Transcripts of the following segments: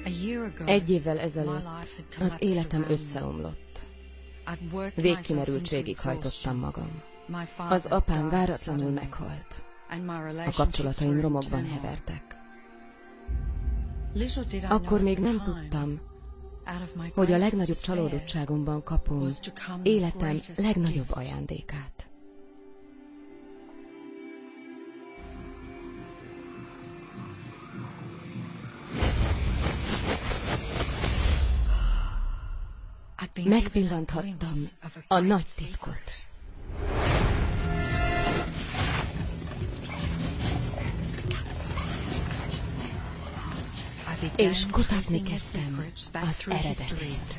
1 évvel ezelőtt az életem összeomlott. Végkimerültségig hajtottam magam. Az apám váratlanul meghalt. A kapcsolataim romokban hevertek. Akkor még nem tudtam, hogy a legnagyobb csalódottságomban kapom életem legnagyobb ajándékát. Megpillanthattam a nagy titkot. És kutatni kezdtem az eredetét.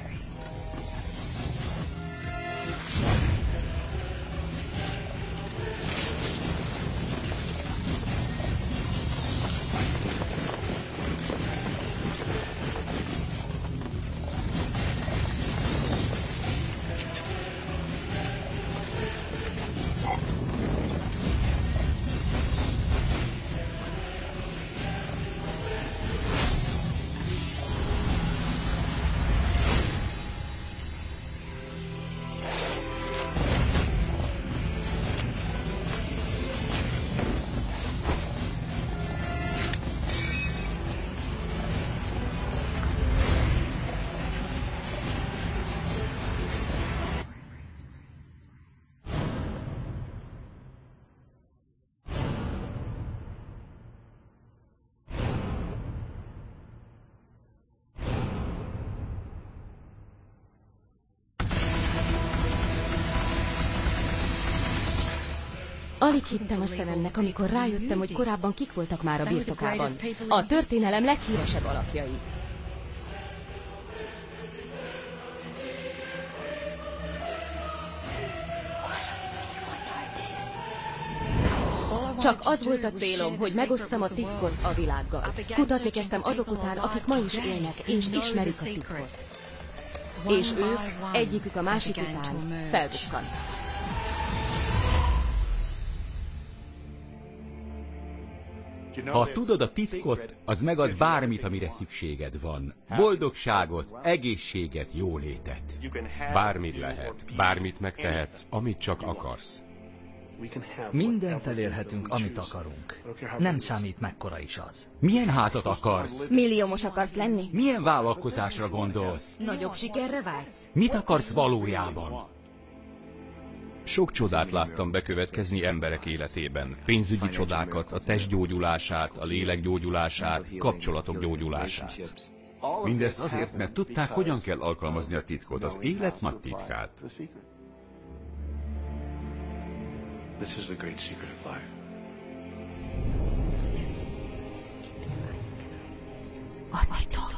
Alig hittem a szememnek, amikor rájöttem, hogy korábban kik voltak már a birtokában. A történelem leghíresebb alakjai. Csak az volt a célom, hogy megosszam a titkot a világgal. Kutatni kezdtem azok után, akik ma is élnek, és ismerik a titkot. És ők egyikük a másik után felbukkantak. Ha tudod a titkot, az megad bármit, amire szükséged van. Boldogságot, egészséget, jólétet. Bármit lehet, bármit megtehetsz, amit csak akarsz. Mindent elérhetünk, amit akarunk. Nem számít, mekkora is az. Milyen házat akarsz? Milliómos akarsz lenni? Milyen vállalkozásra gondolsz? Nagyobb sikerre vágysz? Mit akarsz valójában? Sok csodát láttam bekövetkezni emberek életében. Pénzügyi csodákat, a test gyógyulását, a lélek gyógyulását, kapcsolatok gyógyulását. Mindezt azért, mert tudták, hogyan kell alkalmazni a titkot, az élet nagy titkát. A titok.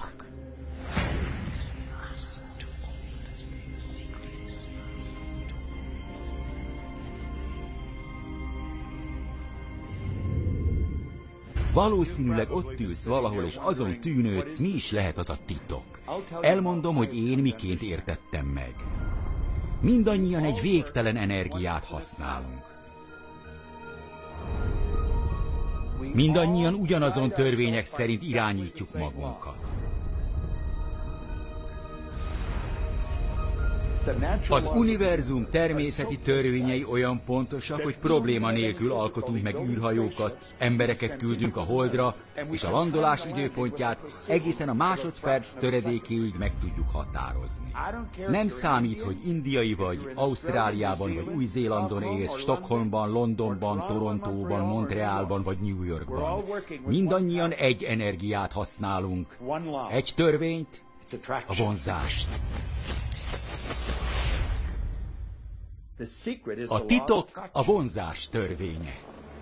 Valószínűleg ott ülsz valahol, és azon tűnődsz, mi is lehet az a titok. Elmondom, hogy én miként értettem meg. Mindannyian egy végtelen energiát használunk. Mindannyian ugyanazon törvények szerint irányítjuk magunkat. Az univerzum természeti törvényei olyan pontosak, hogy probléma nélkül alkotunk meg űrhajókat, embereket küldünk a Holdra, és a landolás időpontját egészen a másodperc töredékéig meg tudjuk határozni. Nem számít, hogy indiai vagy, Ausztráliában vagy Új-Zélandon élsz, Stockholmban, Londonban, Torontóban, Montrealban vagy New Yorkban. Mindannyian egy energiát használunk, egy törvényt, a vonzást. A titok a vonzás törvénye.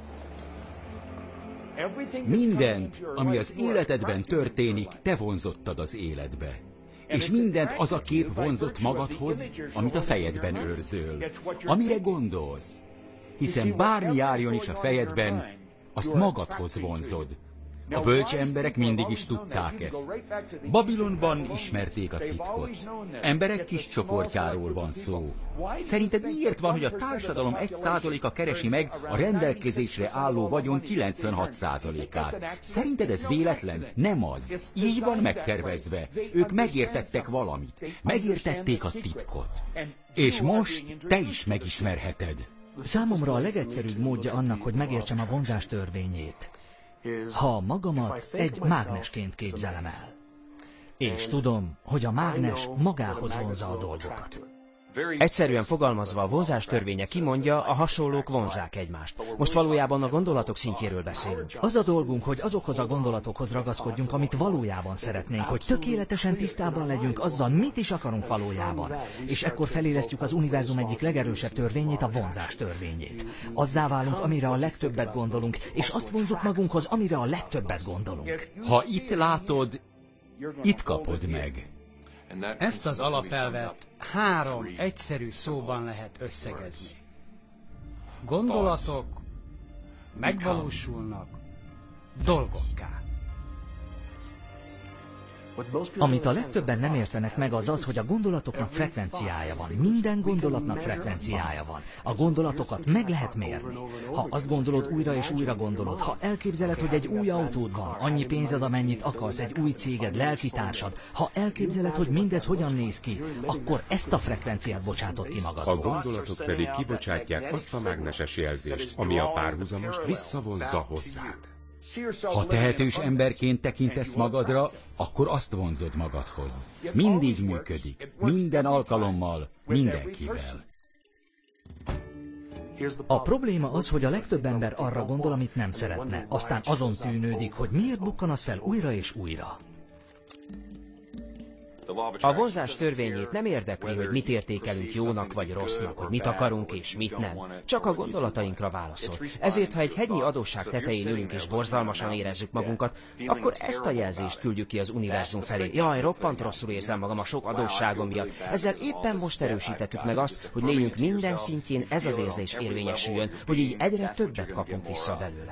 Mindent, ami az életedben történik, te vonzottad az életbe. És mindent az a kép vonzott magadhoz, amit a fejedben őrzöl, amire gondolsz. Hiszen bármi járjon is a fejedben, azt magadhoz vonzod. A bölcs emberek mindig is tudták ezt. Babilonban ismerték a titkot. Emberek kis csoportjáról van szó. Szerinted miért van, hogy a társadalom 1%-a keresi meg a rendelkezésre álló vagyon 96%-át? Szerinted ez véletlen? Nem az. Így van megtervezve. Ők megértettek valamit. Megértették a titkot. És most te is megismerheted. Számomra a legegyszerűbb módja annak, hogy megértsem a vonzás törvényét, ha magamat egy mágnesként képzelem el. És tudom, hogy a mágnes magához vonzza a dolgokat. Egyszerűen fogalmazva a vonzás törvénye kimondja, a hasonlók vonzzák egymást. Most valójában a gondolatok szintjéről beszélünk. Az a dolgunk, hogy azokhoz a gondolatokhoz ragaszkodjunk, amit valójában szeretnénk, hogy tökéletesen tisztában legyünk azzal, mit is akarunk valójában. És ekkor felélesztjük az univerzum egyik legerősebb törvényét, a vonzás törvényét. Azzá válunk, amire a legtöbbet gondolunk, és azt vonzuk magunkhoz, amire a legtöbbet gondolunk. Ha itt látod, itt kapod meg. Ezt az alapelvet 3 egyszerű szóban lehet összegezni. Gondolatok megvalósulnak dolgokká. Amit a legtöbben nem értenek meg, az az, hogy a gondolatoknak frekvenciája van. Minden gondolatnak frekvenciája van. A gondolatokat meg lehet mérni. Ha azt gondolod, újra és újra gondolod, ha elképzeled, hogy egy új autód van, annyi pénzed, amennyit akarsz, egy új céged, lelkitársad, ha elképzeled, hogy mindez hogyan néz ki, akkor ezt a frekvenciát bocsátod ki magadból. A gondolatok pedig kibocsátják azt a mágneses jelzést, ami a párhuzamost visszavonzza hozzád. Ha tehetős emberként tekintesz magadra, akkor azt vonzod magadhoz. Mindig működik. Minden alkalommal, mindenkivel. A probléma az, hogy a legtöbb ember arra gondol, amit nem szeretne. Aztán azon tűnődik, hogy miért bukkan az fel újra és újra. A vonzás törvényét nem érdekli, hogy mit értékelünk jónak vagy rossznak, hogy mit akarunk és mit nem. Csak a gondolatainkra válaszol. Ezért, ha egy hegynyi adósság tetején ülünk és borzalmasan érezzük magunkat, akkor ezt a jelzést küldjük ki az univerzum felé. Jaj, roppant rosszul érzem magam a sok adósságom miatt. Ezzel éppen most erősítettük meg azt, hogy lényünk minden szintjén ez az érzés érvényesüljön, hogy így egyre többet kapunk vissza belőle.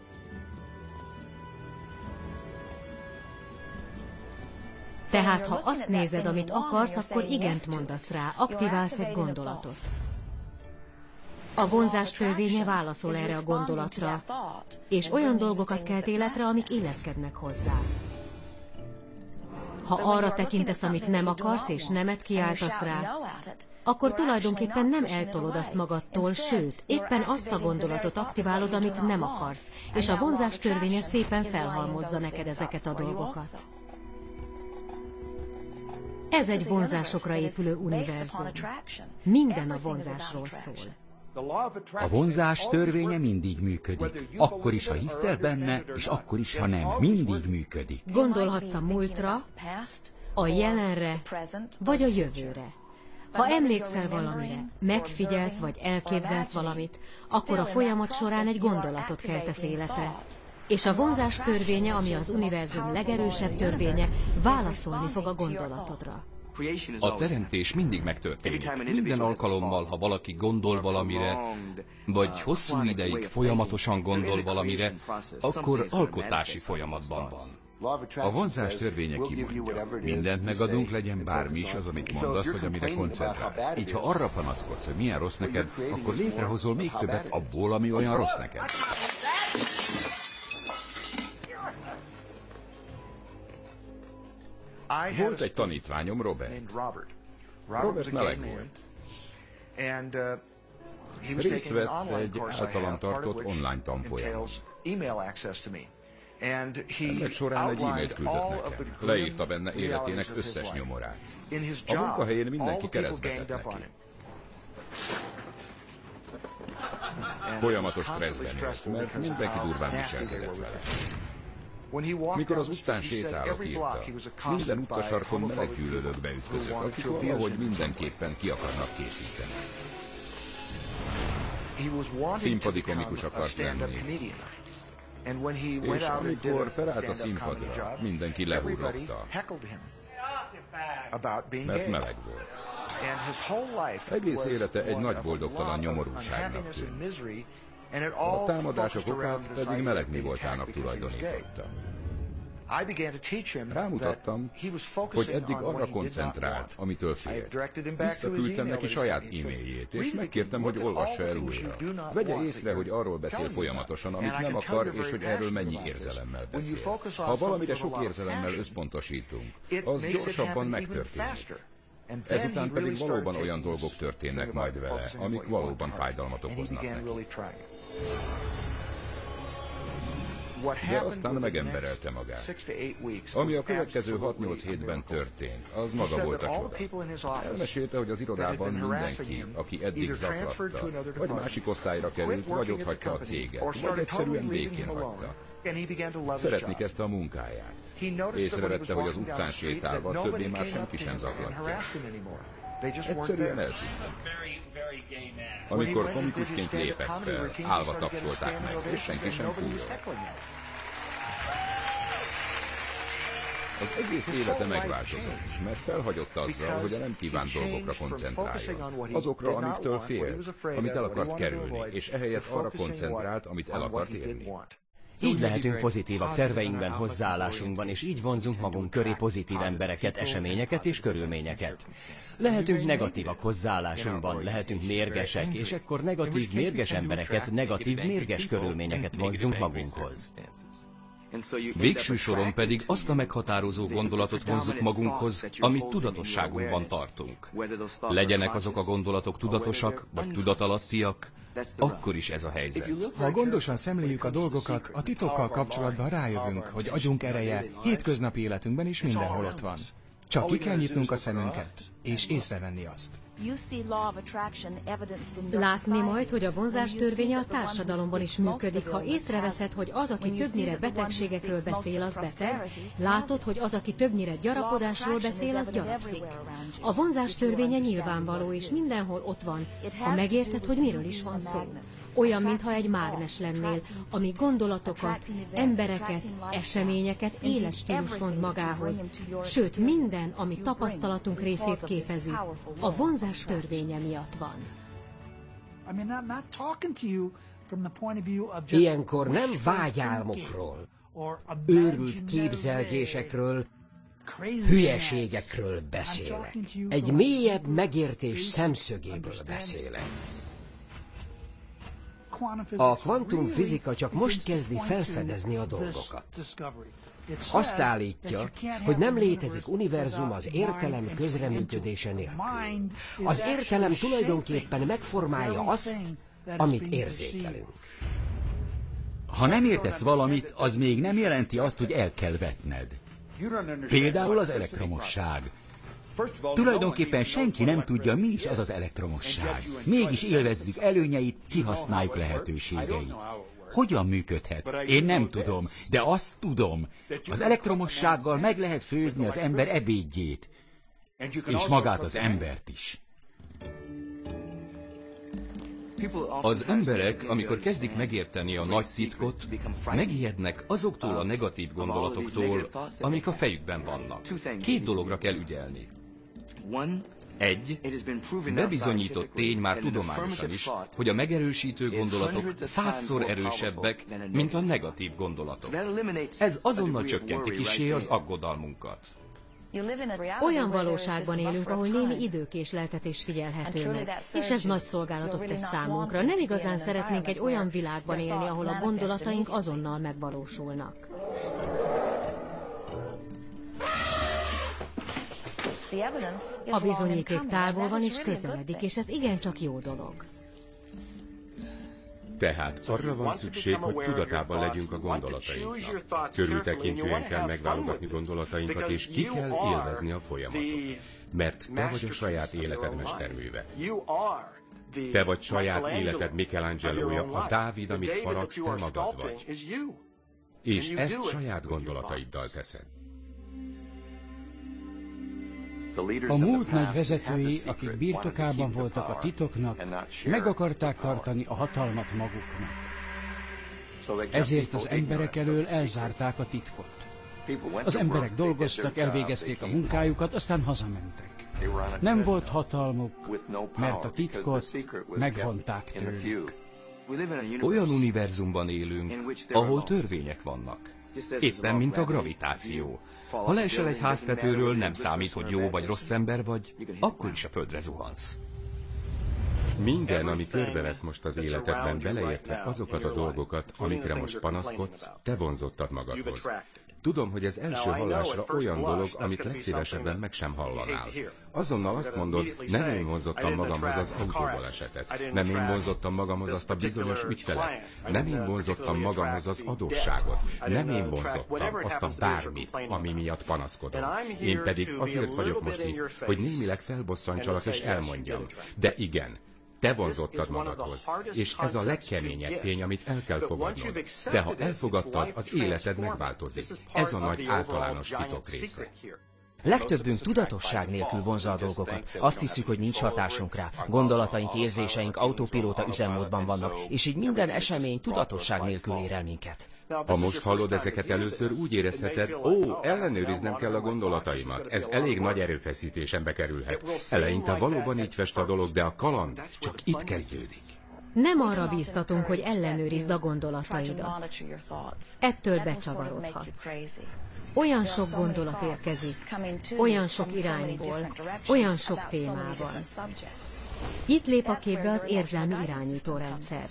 Tehát, ha azt nézed, amit akarsz, akkor igent mondasz rá, aktiválsz egy gondolatot. A vonzás törvénye válaszol erre a gondolatra, és olyan dolgokat kelt életre, amik illeszkednek hozzá. Ha arra tekintesz, amit nem akarsz, és nemet kiáltasz rá, akkor tulajdonképpen nem eltolod azt magadtól, sőt, éppen azt a gondolatot aktiválod, amit nem akarsz, és a vonzás törvénye szépen felhalmozza neked ezeket a dolgokat. Ez egy vonzásokra épülő univerzum. Minden a vonzásról szól. A vonzás törvénye mindig működik. Akkor is, ha hiszel benne, és akkor is, ha nem. Mindig működik. Gondolhatsz a múltra, a jelenre, vagy a jövőre. Ha emlékszel valamire, megfigyelsz vagy elképzelsz valamit, akkor a folyamat során egy gondolatot keltesz életre. És a vonzás törvénye, ami az univerzum legerősebb törvénye, válaszolni fog a gondolatodra. A teremtés mindig megtörténik. Minden alkalommal, ha valaki gondol valamire, vagy hosszú ideig folyamatosan gondol valamire, akkor alkotási folyamatban van. A vonzás törvénye kimondja. Mindent megadunk, legyen bármi is az, amit mondasz, vagy amire koncentrálsz. Így, ha arra panaszkodsz, hogy milyen rossz neked, akkor létrehozol még többet abból, ami olyan rossz neked. Volt egy tanítványom, Robert. Robert meleg volt. Részt vett egy általam tartott online tanfolyamon. Ennek során egy e-mailt küldött nekem. Leírta benne életének összes nyomorát. A munkahelyén mindenki keresztbe tett neki. Folyamatos stresszben élt, mert mindenki durván viselkedett vele. Mikor az utcán sétálok, írta, minden utcasarkon meleg gyűlölőkbe ütközök, akik valahogy mindenképpen ki akarnak készíteni. Színpadi komikus akart lenni. És amikor felállt a színpadra, mindenki lehurrogta, mert meleg volt. Egész élete egy nagy boldogtalan nyomorúságnak tűnt. A támadások okát pedig meleg mi voltának tulajdonította. Rámutattam, hogy eddig arra koncentrált, amitől félt. Visszaküldtem neki saját e-mailjét, és megkértem, hogy olvassa el újra. Vegye észre, hogy arról beszél folyamatosan, amit nem akar, és hogy erről mennyi érzelemmel beszél. Ha valamire sok érzelemmel összpontosítunk, az gyorsabban megtörténik. Ezután pedig valóban olyan dolgok történnek majd vele, amik valóban fájdalmat okoznak neki. De aztán megemberelte magát. Ami a következő 6-8 hétben történt, az maga volt a csoda. Elmesélte, hogy az irodában mindenki, aki eddig zaklatta, vagy másik osztályra került, vagy otthagyta a céget, vagy egyszerűen békén hagyta. Szeretni kezdte a munkáját. Észrevette, hogy az utcán sétálva többé már senki sem zaklatja. Egyszerűen eltűnt. Amikor komikusként lépett fel, állva tapsolták meg, és senki sem fújott. Az egész élete megváltozott, mert felhagyott azzal, hogy a nem kívánt dolgokra koncentráljon. Azokra, amiktől félt, amit el akart kerülni, és ehelyett arra koncentrált, amit el akart érni. Így lehetünk pozitívak terveinkben, hozzáállásunkban, és így vonzunk magunk köré pozitív embereket, eseményeket és körülményeket. Lehetünk negatívak hozzáállásunkban, lehetünk mérgesek, és ekkor negatív, mérges embereket, negatív, mérges körülményeket vonzunk magunkhoz. Végső soron pedig azt a meghatározó gondolatot vonzzuk magunkhoz, amit tudatosságunkban tartunk. Legyenek azok a gondolatok tudatosak, vagy tudatalattiak, akkor is ez a helyzet. Ha gondosan szemléljük a dolgokat, a titokkal kapcsolatban rájövünk, hogy agyunk ereje hétköznapi életünkben is mindenhol ott van. Csak ki kell nyitnunk a szemünket, és észrevenni azt. Látni majd, hogy a vonzás törvénye a társadalomban is működik. Ha észreveszed, hogy az, aki többnyire betegségekről beszél, az beteg, látod, hogy az, aki többnyire gyarapodásról beszél, az gyarapszik. A vonzás törvénye nyilvánvaló, és mindenhol ott van, ha megérted, hogy miről is van szó. Olyan, mintha egy mágnes lennél, ami gondolatokat, embereket, eseményeket, életstílus vonz magához. Sőt, minden, ami tapasztalatunk részét képezi, a vonzás törvénye miatt van. Ilyenkor nem vágyálmokról, őrült képzelgésekről, hülyeségekről beszélek. Egy mélyebb megértés szemszögéből beszélek. A kvantumfizika csak most kezdi felfedezni a dolgokat. Azt állítja, hogy nem létezik univerzum az értelem közreműködése nélkül. Az értelem tulajdonképpen megformálja azt, amit érzékelünk. Ha nem értesz valamit, az még nem jelenti azt, hogy el kell vetned. Például az elektromosság. Tulajdonképpen senki nem tudja, mi is az az elektromosság. Mégis élvezzük előnyeit, kihasználjuk lehetőségeit. Hogyan működhet? Én nem tudom, de azt tudom. Az elektromossággal meg lehet főzni az ember ebédjét. És magát az embert is. Az emberek, amikor kezdik megérteni a nagy titkot, megijednek azoktól a negatív gondolatoktól, amik a fejükben vannak. Két dologra kell ügyelni. Egy, bebizonyított tény már tudományosan is, hogy a megerősítő gondolatok 100-szor erősebbek, mint a negatív gondolatok. Ez azonnal csökkenti kissé az aggodalmunkat. Olyan valóságban élünk, ahol némi időkésleltetés figyelhető meg, és ez nagy szolgálatot tesz számunkra. Nem igazán szeretnénk egy olyan világban élni, ahol a gondolataink azonnal megvalósulnak. A bizonyíték távol van és közeledik, és ez igencsak jó dolog. Tehát arra van szükség, hogy tudatában legyünk a gondolatainknak. Körültekintően kell megválogatni gondolatainkat, és ki kell élvezni a folyamatot. Mert te vagy a saját életed mesterműve. Te vagy saját életed Michelangelója, a Dávid, amit faragsz, te magad vagy. És ezt saját gondolataiddal teszed. A múlt nagy vezetői, akik birtokában voltak a titoknak, meg akarták tartani a hatalmat maguknak. Ezért az emberek elől elzárták a titkot. Az emberek dolgoztak, elvégezték a munkájukat, aztán hazamentek. Nem volt hatalmuk, mert a titkot megvonták tőlük. Olyan univerzumban élünk, ahol törvények vannak. Éppen, mint a gravitáció. Ha leesel egy háztetőről, nem számít, hogy jó vagy rossz ember vagy, akkor is a földre zuhansz. Minden, ami körbevesz most az életedben, beleértve azokat a dolgokat, amikre most panaszkodsz, te vonzottad magadhoz. Tudom, hogy ez első hallásra olyan dolog, amit legszívesebben meg sem hallanál. Azonnal azt mondod, nem én vonzottam magamhoz az autóbalesetet, nem én vonzottam magamhoz azt a bizonyos ügyfelet, nem én vonzottam magamhoz az adósságot, nem én vonzottam azt a bármit, ami miatt panaszkodom. Én pedig azért vagyok most itt, hogy némileg felbosszantsalak és elmondjam. De igen, te vonzottad magadhoz, és ez a legkeményebb tény, amit el kell fogadnod. De ha elfogadtad, az életed megváltozik. Ez a nagy általános titok része. Legtöbbünk tudatosság nélkül vonzza a dolgokat. Azt hiszük, hogy nincs hatásunk rá. Gondolataink, érzéseink autopilóta üzemmódban vannak, és így minden esemény tudatosság nélkül ér el minket. Ha most hallod ezeket először, úgy érezheted, ellenőriznem kell a gondolataimat. Ez elég nagy erőfeszítésembe kerülhet. Eleinte valóban így fest a dolog, de a kaland csak itt kezdődik. Nem arra bíztatunk, hogy ellenőrizd a gondolataidat. Ettől becsavarodhatsz. Olyan sok gondolat érkezik, olyan sok irányból, olyan sok témában. Itt lép a képbe az érzelmi irányítórendszer.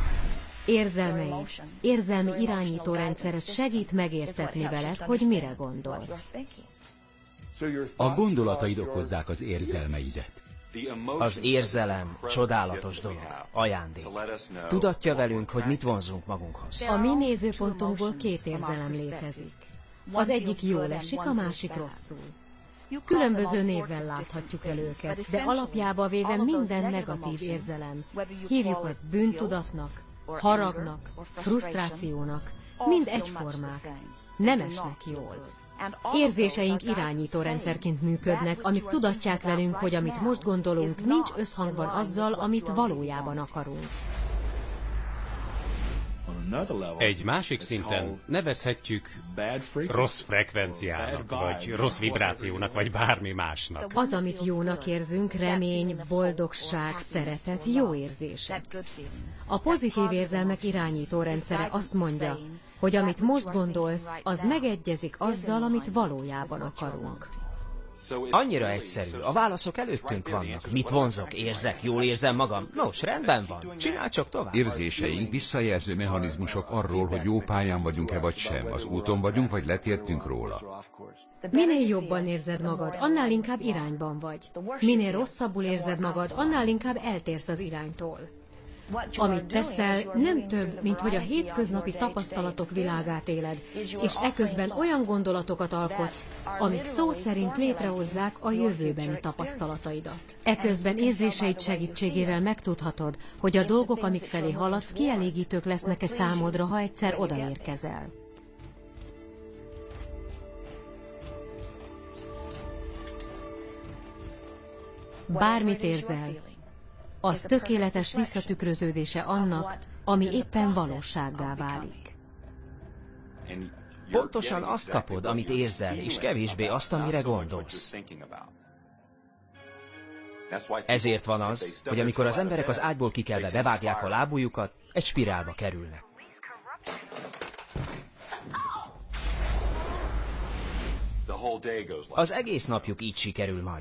Érzelmi irányítórendszeret segít megértetni veled, hogy mire gondolsz. A gondolataid okozzák az érzelmeidet. Az érzelem csodálatos dolog, ajándék. Tudatja velünk, hogy mit vonzunk magunkhoz. A mi nézőpontunkból két érzelem létezik. Az egyik jól esik, a másik rosszul. Különböző névvel láthatjuk el őket, de alapjába véve minden negatív érzelem, hívjuk azt bűntudatnak, haragnak, frusztrációnak, mind egyformák, nem esnek jól. Érzéseink irányítórendszerként működnek, amik tudatják velünk, hogy amit most gondolunk, nincs összhangban azzal, amit valójában akarunk. Egy másik szinten nevezhetjük rossz frekvenciának, vagy rossz vibrációnak, vagy bármi másnak. Az, amit jónak érzünk, remény, boldogság, szeretet, jó érzések. A pozitív érzelmek irányítórendszere azt mondja, hogy amit most gondolsz, az megegyezik azzal, amit valójában akarunk. Annyira egyszerű, a válaszok előttünk vannak. Mit vonzok, érzek, jól érzem magam? Nos, rendben van, csinálj csak tovább. Érzéseink visszajelző mechanizmusok arról, hogy jó pályán vagyunk-e vagy sem, az úton vagyunk, vagy letértünk róla. Minél jobban érzed magad, annál inkább irányban vagy. Minél rosszabbul érzed magad, annál inkább eltérsz az iránytól. Amit teszel, nem több, mint hogy a hétköznapi tapasztalatok világát éled, és eközben olyan gondolatokat alkotsz, amik szó szerint létrehozzák a jövőbeni tapasztalataidat. Eközben érzéseid segítségével megtudhatod, hogy a dolgok, amik felé haladsz, kielégítők lesznek-e számodra, ha egyszer odaérkezel. Bármit érzel, az tökéletes visszatükröződése annak, ami éppen valósággá válik. Pontosan azt kapod, amit érzel, és kevésbé azt, amire gondolsz. Ezért van az, hogy amikor az emberek az ágyból kikelve bevágják a lábujjukat, egy spirálba kerülnek. Az egész napjuk így sikerül majd.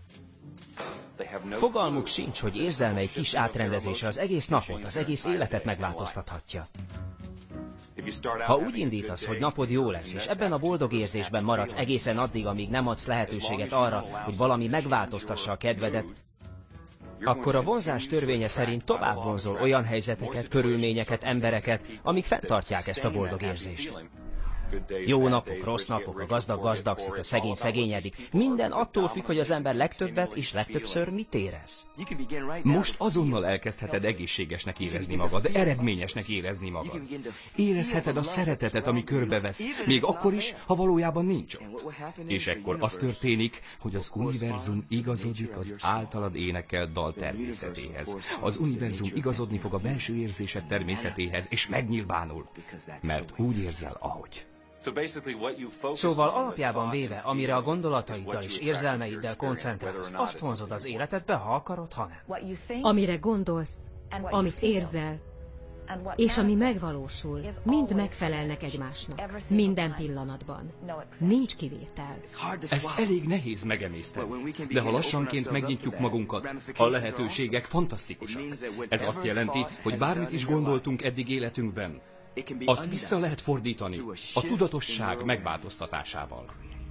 Fogalmuk sincs, hogy érzelmei kis átrendezése az egész napot, az egész életet megváltoztathatja. Ha úgy indítasz, hogy napod jó lesz, és ebben a boldog érzésben maradsz egészen addig, amíg nem adsz lehetőséget arra, hogy valami megváltoztassa a kedvedet, akkor a vonzás törvénye szerint tovább vonzol olyan helyzeteket, körülményeket, embereket, amik fenntartják ezt a boldog érzést. Jó napok, rossz napok, a gazdag gazdagszik, a szegény szegényedik. Minden attól függ, hogy az ember legtöbbet és legtöbbször mit érez. Most azonnal elkezdheted egészségesnek érezni magad, eredményesnek érezni magad. Érezheted a szeretetet, ami körbevesz, még akkor is, ha valójában nincs ott. És ekkor az történik, hogy az univerzum igazodik az általad énekelt dal természetéhez. Az univerzum igazodni fog a belső érzésed természetéhez, és megnyilvánul, mert úgy érzel, ahogy. Szóval alapjában véve, amire a gondolataiddal és érzelmeiddel koncentrálsz, azt vonzod az életedbe, ha akarod, ha nem. Amire gondolsz, amit érzel, És ami megvalósul, mind megfelelnek egymásnak. Minden pillanatban. Nincs kivétel. Ezt elég nehéz megemészteni, de ha lassanként megnyitjuk magunkat, a lehetőségek fantasztikusak. Ez azt jelenti, hogy bármit is gondoltunk eddig életünkben, azt vissza lehet fordítani a tudatosság megváltoztatásával.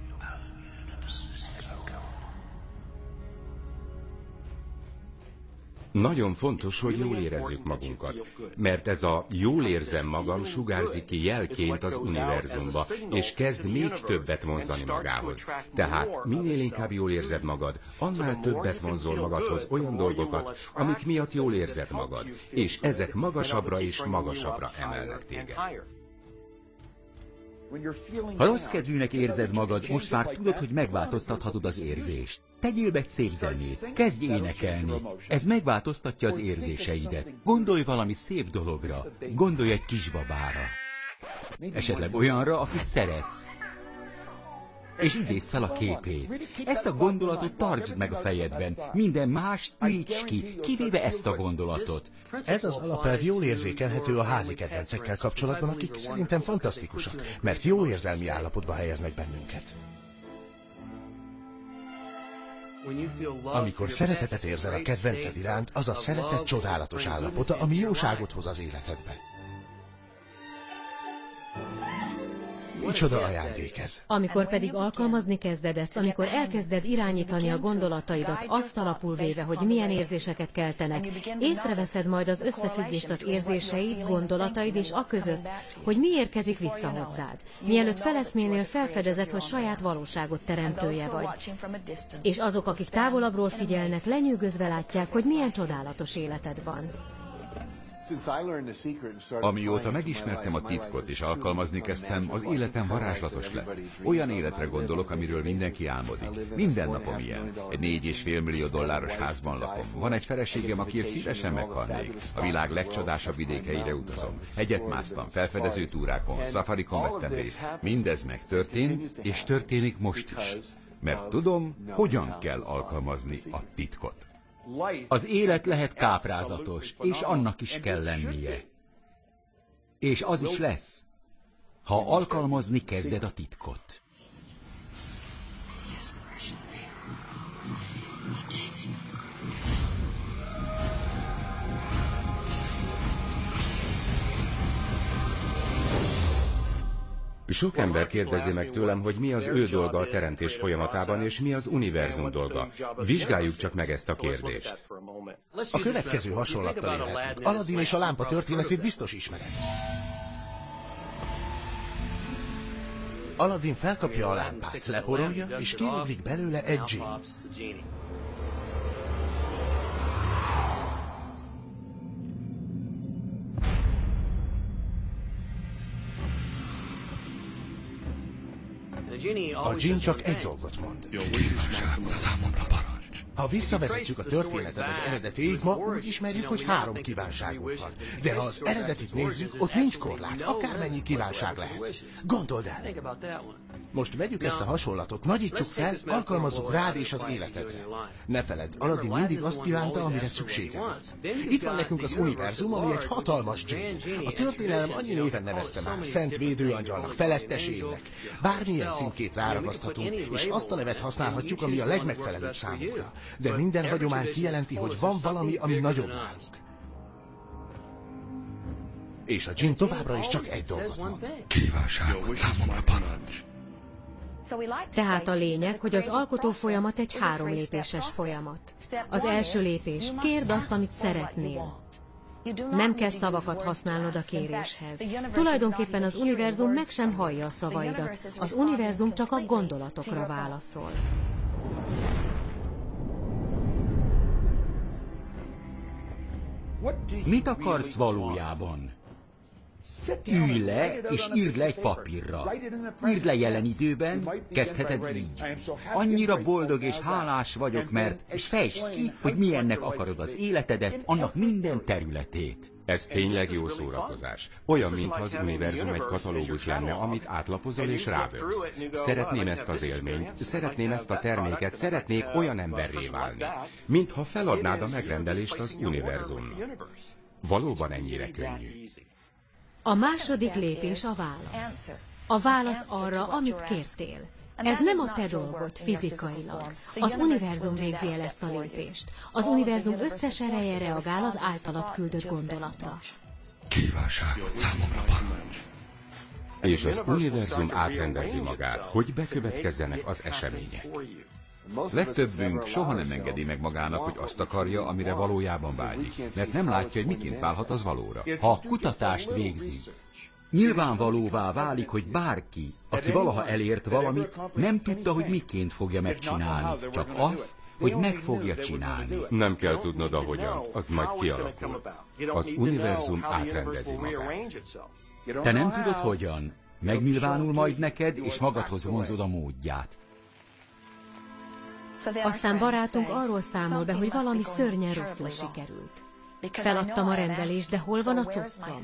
Nagyon fontos, hogy jól érezzük magunkat, mert ez a jól érzem magam sugárzik ki jelként az univerzumba, és kezd még többet vonzani magához. Tehát minél inkább jól érzed magad, annál többet vonzol magadhoz olyan dolgokat, amik miatt jól érzed magad, és ezek magasabbra és magasabbra emelnek téged. Ha rossz kedvűnek érzed magad, most már tudod, hogy megváltoztathatod az érzést. Tegyél be egy szép zenét, kezdj énekelni. Ez megváltoztatja az érzéseidet. Gondolj valami szép dologra, gondolj egy kisbabára. Esetleg olyanra, akit szeretsz. És idézd fel a képét. Ezt a gondolatot tartsd meg a fejedben. Minden mást ejtsd ki, kivéve ezt a gondolatot. Ez az alapelv jól érzékelhető a házi kedvencekkel kapcsolatban, akik szerintem fantasztikusak, mert jó érzelmi állapotba helyeznek bennünket. Amikor szeretetet érzel a kedvenced iránt, az a szeretet csodálatos állapota, ami jóságot hoz az életedbe. Micsoda ajándék ez? Amikor pedig alkalmazni kezded ezt, amikor elkezded irányítani a gondolataidat azt alapul véve, hogy milyen érzéseket keltenek, észreveszed majd az összefüggést az érzéseid, gondolataid és a között, hogy mi érkezik vissza hozzád. Mielőtt feleszmélnél, felfedezed, hogy saját valóságot teremtője vagy. És azok, akik távolabbról figyelnek, lenyűgözve látják, hogy milyen csodálatos életed van. Amióta megismertem a titkot és alkalmazni kezdtem, az életem varázslatos lett. Olyan életre gondolok, amiről mindenki álmodik. Minden napom ilyen. Egy $4,5 millió házban lakom. Van egy feleségem, akiért szívesen meghalnék. A világ legcsodásabb vidékeire utazom. Hegyet másztam, felfedező túrákon, szafarikon vettem részt. Mindez megtörtént, és történik most is. Mert tudom, hogyan kell alkalmazni a titkot. Az élet lehet káprázatos, és annak is kell lennie. És az is lesz, ha alkalmazni kezded a titkot. Sok ember kérdezi meg tőlem, hogy mi az ő dolga a teremtés folyamatában, és mi az univerzum dolga. Vizsgáljuk csak meg ezt a kérdést. A következő hasonlattal élhetünk. Aladdin és a lámpa történetét biztos ismered. Aladdin felkapja a lámpát, leporolja, és kiugrik belőle egy dzsinn. A dzsinn csak egy dolgot mond. Ha visszavezetjük a történetet az eredetéig, ma úgy ismerjük, hogy 3 kívánságunk van. De ha az eredetit nézzük, ott nincs korlát, akármennyi kívánság lehet. Gondold el! Most vegyük ezt a hasonlatot, nagyítsuk fel, alkalmazzuk rád és az életedre. Ne feledd, Aladdin mindig azt kívánta, amire szüksége volt. Itt van nekünk az univerzum, ami egy hatalmas dzsinn. A történelem annyi néven nevezte már, Szent Védőangyalnak, Felettes Évnek. Bármilyen címkét ráragaszthatunk, és azt a nevet használhatjuk, ami a legmegfelelőbb számunkra. De minden hagyomány kijelenti, hogy van valami, ami nagyobb nálunk. És a dzsinn továbbra is csak egy dolgot mond. Kívánságot számomra parancs. Tehát a lényeg, hogy az alkotó folyamat egy 3 lépéses folyamat. Az első lépés, kérd azt, amit szeretnél. Nem kell szavakat használnod a kéréshez. Tulajdonképpen az univerzum meg sem hallja a szavaidat. Az univerzum csak a gondolatokra válaszol. Mit akarsz valójában? Ülj le, és írd le egy papírra. Írd le jelen időben, kezdheted így. Annyira boldog és hálás vagyok, mert... És fejtsd ki, hogy milyennek akarod az életedet, annak minden területét. Ez tényleg jó szórakozás. Olyan, mintha az univerzum egy katalógus lenne, amit átlapozol és rávörsz. Szeretném ezt az élményt, szeretném ezt a terméket, szeretnék olyan emberré válni. Mintha feladnád a megrendelést az univerzumnak. Valóban ennyire könnyű? A második lépés a válasz. A válasz arra, amit kértél. Ez nem a te dolgod fizikailag. Az univerzum végzi el ezt a lépést. Az univerzum összes ereje reagál az általad küldött gondolatra. Kívánságot számomra parancs. És az univerzum átrendezi magát, hogy bekövetkezzenek az események. Legtöbbünk soha nem engedi meg magának, hogy azt akarja, amire valójában vágyik, mert nem látja, hogy miként válhat az valóra. Ha a kutatást végzi, nyilvánvalóvá válik, hogy bárki, aki valaha elért valamit, nem tudta, hogy miként fogja megcsinálni, csak azt, hogy meg fogja csinálni. Nem kell tudnod, ahogyan, az majd kialakul. Az univerzum átrendezi magát. Te nem tudod, hogyan. Megnyilvánul majd neked, és magadhoz vonzod a módját. Aztán barátunk arról számol be, hogy valami szörnyen rosszul sikerült. Feladtam a rendelést, de hol van a cuccom?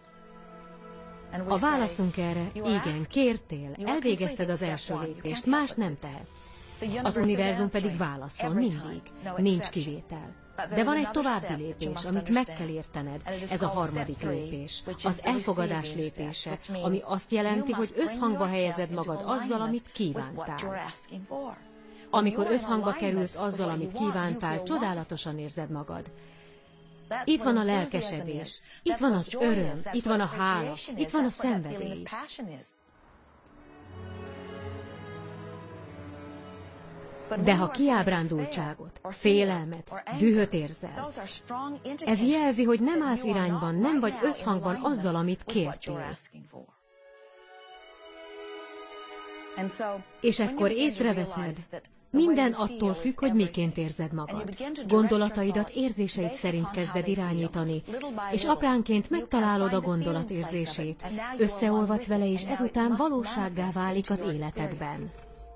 A válaszunk erre, igen, kértél, elvégezted az első lépést, más nem tehetsz. Az univerzum pedig válaszol mindig, nincs kivétel. De van egy további lépés, amit meg kell értened, ez a harmadik lépés, az elfogadás lépése, ami azt jelenti, hogy összhangba helyezed magad azzal, amit kívántál. Amikor összhangba kerülsz azzal, amit kívántál, csodálatosan érzed magad. Itt van a lelkesedés, itt van az öröm, itt van a hála, itt van a szenvedély. De ha kiábrándultságot, félelmet, dühöt érzel, ez jelzi, hogy nem állsz irányban, nem vagy összhangban azzal, amit kértél. És ekkor észreveszed, minden attól függ, hogy miként érzed magad. Gondolataidat érzéseid szerint kezded irányítani, és apránként megtalálod a gondolat érzését, összeolvadsz vele, és ezután valósággá válik az életedben.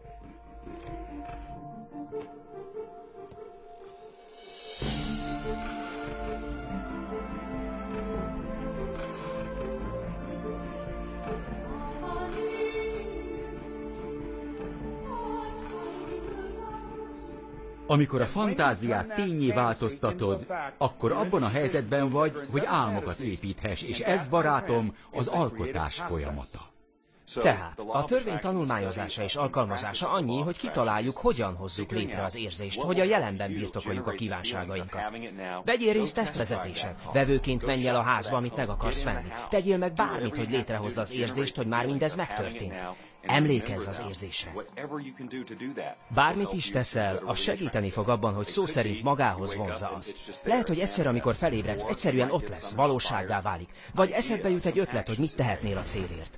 Amikor a fantáziát ténnyé változtatod, akkor abban a helyzetben vagy, hogy álmokat építhess, és ez, barátom, az alkotás folyamata. Tehát a törvény tanulmányozása és alkalmazása annyi, hogy kitaláljuk, hogyan hozzuk létre az érzést, hogy a jelenben birtokoljuk a kívánságainkat. Vegyél részt tesztvezetésen, vevőként menj el a házba, amit meg akarsz venni. Tegyél meg bármit, hogy létrehozd az érzést, hogy már mindez megtörtént. Emlékezz az érzésre. Bármit is teszel, az segíteni fog abban, hogy szó szerint magához vonzza azt. Lehet, hogy egyszer, amikor felébredsz, egyszerűen ott lesz, valósággá válik. Vagy eszedbe jut egy ötlet, hogy mit tehetnél a célért.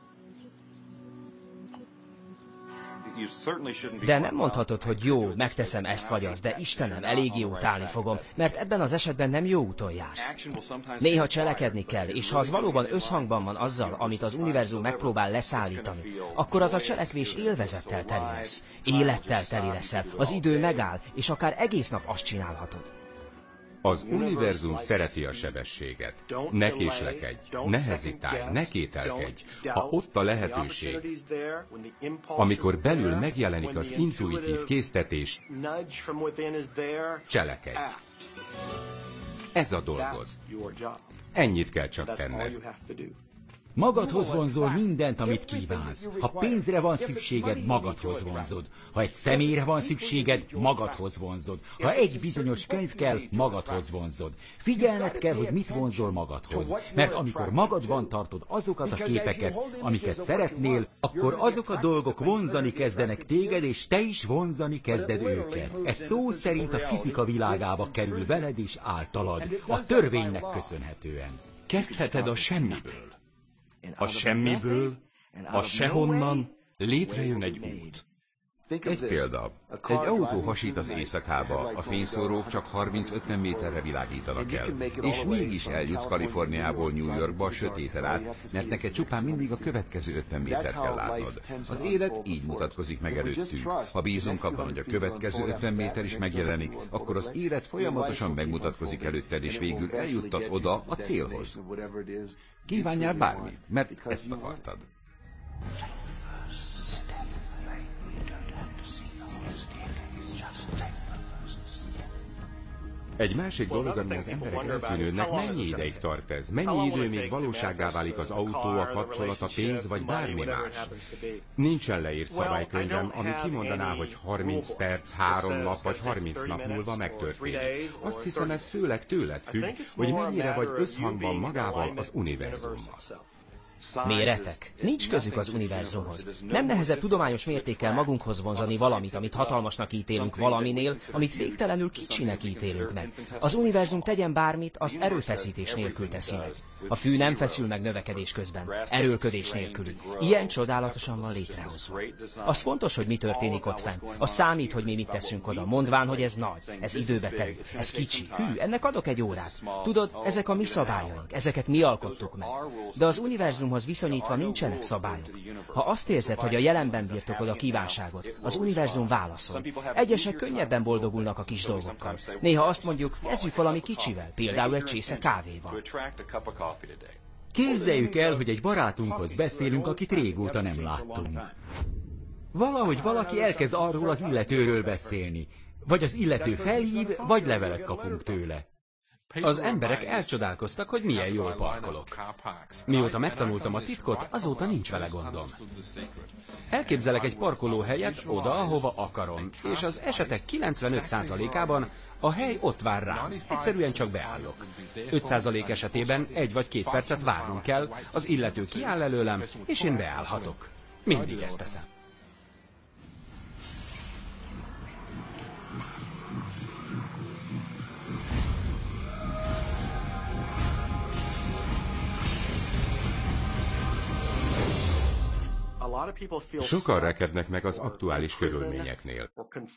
De nem mondhatod, hogy jó, megteszem ezt vagy azt, de Istenem, elég jó utálni fogom, mert ebben az esetben nem jó úton jársz. Néha cselekedni kell, és ha az valóban összhangban van azzal, amit az univerzum megpróbál leszállítani, akkor az a cselekvés élvezettel teli lesz, élettel teli leszel, az idő megáll, és akár egész nap azt csinálhatod. Az univerzum szereti a sebességet. Ne késlekedj, ne hezitálj, ne kételkedj. Ha ott a lehetőség, amikor belül megjelenik az intuitív késztetés, cselekedj. Ez a dolgod. Ennyit kell csak tenned. Magadhoz vonzol mindent, amit kívánsz. Ha pénzre van szükséged, magadhoz vonzod. Ha egy személyre van szükséged, magadhoz vonzod. Ha egy bizonyos könyv kell, magadhoz vonzod. Figyelned kell, hogy mit vonzol magadhoz. Mert amikor magadban tartod azokat a képeket, amiket szeretnél, akkor azok a dolgok vonzani kezdenek téged, és te is vonzani kezded őket. Ez szó szerint a fizika világába kerül veled és általad, a törvénynek köszönhetően. Kezdheted a semmiből. A semmiből, a sehonnan létrejön egy út. Egy példa. Egy autó hasít az éjszakába, a fényszórók csak 30-50 méterre világítanak el, és mégis eljutsz Kaliforniából New Yorkba sötéten át, mert neked csupán mindig a következő 50 métert kell látnod. Az élet így mutatkozik meg előttünk. Ha bízunk abban, hogy a következő 50 méter is megjelenik, akkor az élet folyamatosan megmutatkozik előtted, és végül eljuttat oda a célhoz. Kívánjál bármit, mert ezt akartad. Egy másik dolog, ami az emberek eltűnődnek, mennyi ideig tart ez? Mennyi idő, még valósággá válik az autó, a kapcsolat, a pénz, vagy bármi más? Nincsen leírt szabálykönyvem, ami kimondaná, hogy 30 perc, 3 nap, vagy 30 nap múlva megtörténik. Azt hiszem, ez főleg tőled függ, hogy mennyire vagy összhangban magával, az univerzummal. Méretek. Nincs közük az univerzumhoz. Nem nehezebb tudományos mértékkel magunkhoz vonzani valamit, amit hatalmasnak ítélünk valaminél, amit végtelenül kicsinek ítélünk meg. Az univerzum tegyen bármit, azt erőfeszítés nélkül teszi meg. A fű nem feszül meg növekedés közben, erőlködés nélkül. Ilyen csodálatosan van létrehozva. Az fontos, hogy mi történik ott fenn. Az számít, hogy mi mit teszünk oda, mondván, hogy ez nagy, ez időbe telő, ez kicsi. Hű, ennek adok egy órát. Tudod, ezek a mi szabályaink, ezeket mi alkottuk meg. De az univerzumhoz viszonyítva nincsenek szabályok. Ha azt érzed, hogy a jelenben birtokod a kívánságot, az univerzum válaszol. Egyesek könnyebben boldogulnak a kis dolgokkal. Néha azt mondjuk, kezdjük valami kicsivel, például egy csésze kávéval. Képzeljük el, hogy egy barátunkhoz beszélünk, akit régóta nem láttunk. Valahogy valaki elkezd arról az illetőről beszélni. Vagy az illető felhív, vagy levelet kapunk tőle. Az emberek elcsodálkoztak, hogy milyen jól parkolok. Mióta megtanultam a titkot, azóta nincs vele gondom. Elképzelek egy parkolóhelyet oda, ahova akarom, és az esetek 95%-ában a hely ott vár rám. Egyszerűen csak beállok. 5% esetében 1 vagy 2 percet várnunk kell, az illető kiáll előlem, és én beállhatok. Mindig ezt teszem. Sokan rekednek meg az aktuális körülményeknél.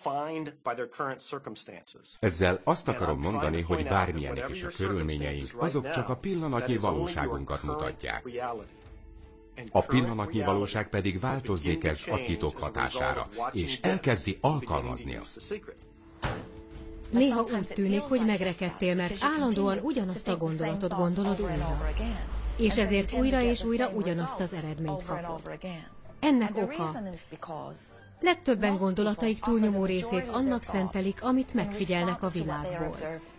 Ezzel azt akarom mondani, hogy bármilyenek is a körülményeink, azok csak a pillanatnyi valóságunkat mutatják. A pillanatnyi valóság pedig változni kezd a titok hatására, és elkezdi alkalmazni azt. Néha úgy tűnik, hogy megrekedtél, mert állandóan ugyanazt a gondolatot gondolod újra. És ezért újra és újra ugyanazt az eredményt kapod. Ennek oka. Legtöbben gondolataik túlnyomó részét annak szentelik, amit megfigyelnek a világból.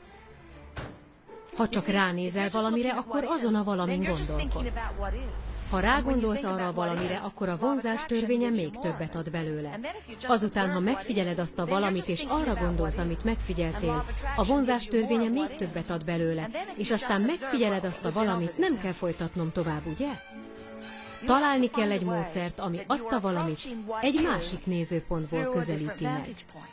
Ha csak ránézel valamire, akkor azon a valamin gondolkodsz. Ha rágondolsz arra a valamire, akkor a vonzás törvénye még többet ad belőle. Azután, ha megfigyeled azt a valamit, és arra gondolsz, amit megfigyeltél, a vonzás törvénye még többet ad belőle, és aztán megfigyeled azt a valamit, nem kell folytatnom tovább, ugye? Találni kell egy módszert, ami azt a valamit egy másik nézőpontból közelíti meg.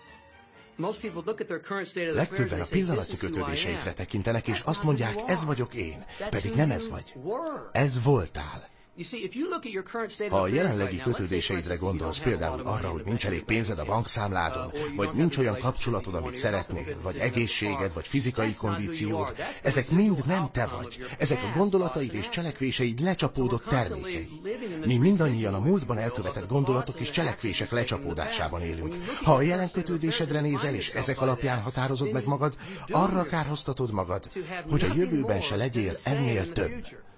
Legtöbben a pillanatnyi kötődéseikre tekintenek, és azt mondják, ez vagyok én, pedig nem ez vagy. Ez voltál. Ha a jelenlegi kötődéseidre gondolsz, például arra, hogy nincs elég pénzed a bankszámládon, vagy nincs olyan kapcsolatod, amit szeretnél, vagy egészséged, vagy fizikai kondíciód, ezek mind nem te vagy. Ezek a gondolataid és cselekvéseid lecsapódott termékei. Mi mindannyian a múltban elkövetett gondolatok és cselekvések lecsapódásában élünk. Ha a jelen kötődésedre nézel, és ezek alapján határozod meg magad, arra kárhoztatod magad, hogy a jövőben se legyél ennél több.